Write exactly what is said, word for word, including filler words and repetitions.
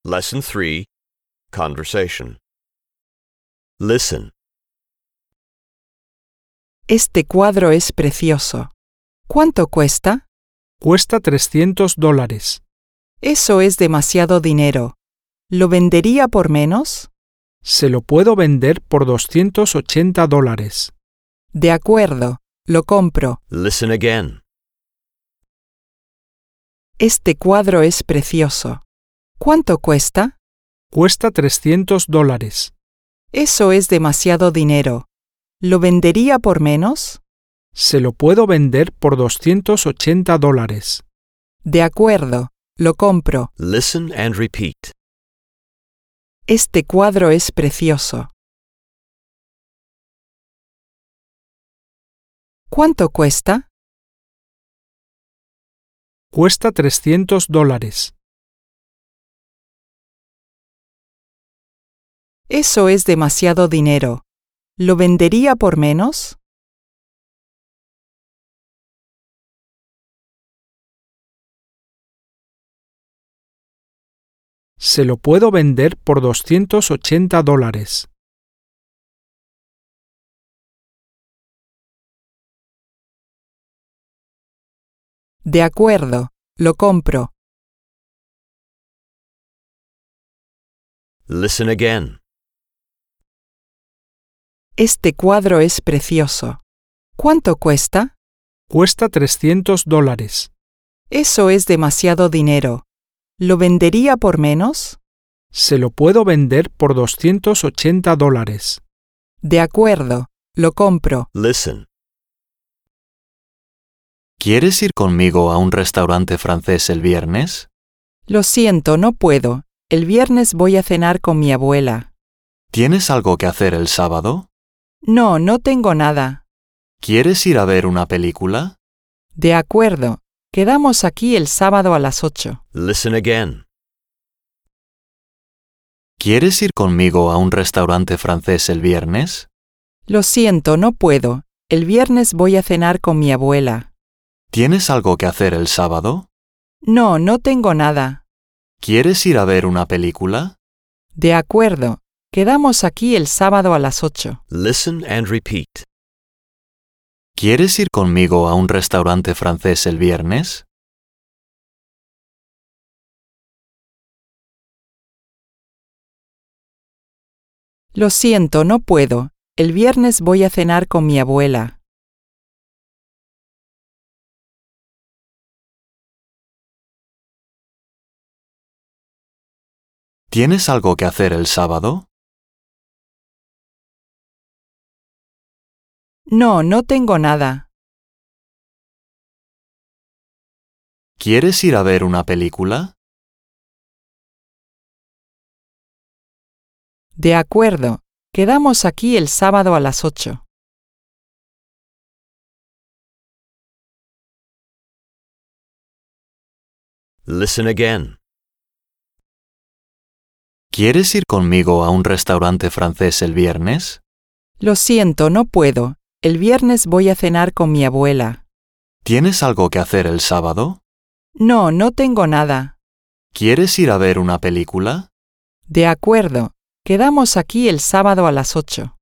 Lesson three, Conversation. Listen. Este cuadro es precioso. ¿Cuánto cuesta? Cuesta trescientos dólares. Eso es demasiado dinero. ¿Lo vendería por menos? Se lo puedo vender por doscientos ochenta dólares. De acuerdo, lo compro. Listen again. Este cuadro es precioso. ¿Cuánto cuesta? Cuesta trescientos dólares. Eso es demasiado dinero. ¿Lo vendería por menos? Se lo puedo vender por doscientos ochenta dólares. De acuerdo, lo compro. Listen and repeat. Este cuadro es precioso. ¿Cuánto cuesta? Cuesta trescientos dólares. Eso es demasiado dinero. ¿Lo vendería por menos? Se lo puedo vender por doscientos ochenta dólares. De acuerdo, lo compro. Listen again. Este cuadro es precioso. ¿Cuánto cuesta? Cuesta trescientos dólares. Eso es demasiado dinero. ¿Lo vendería por menos? Se lo puedo vender por doscientos ochenta dólares. De acuerdo, lo compro. Listen. ¿Quieres ir conmigo a un restaurante francés el viernes? Lo siento, no puedo. El viernes voy a cenar con mi abuela. ¿Tienes algo que hacer el sábado? No, no tengo nada. ¿Quieres ir a ver una película? De acuerdo. Quedamos aquí el sábado a las ocho. Listen again. ¿Quieres ir conmigo a un restaurante francés el viernes? Lo siento, no puedo. El viernes voy a cenar con mi abuela. ¿Tienes algo que hacer el sábado? No, no tengo nada. ¿Quieres ir a ver una película? De acuerdo. Quedamos aquí el sábado a las ocho. Listen and repeat. ¿Quieres ir conmigo a un restaurante francés el viernes? Lo siento, no puedo. El viernes voy a cenar con mi abuela. ¿Tienes algo que hacer el sábado? No, no tengo nada. ¿Quieres ir a ver una película? De acuerdo. Quedamos aquí el sábado a las ocho. Listen again. ¿Quieres ir conmigo a un restaurante francés el viernes? Lo siento, no puedo. El viernes voy a cenar con mi abuela. ¿Tienes algo que hacer el sábado? No, no tengo nada. ¿Quieres ir a ver una película? De acuerdo. Quedamos aquí el sábado a las ocho.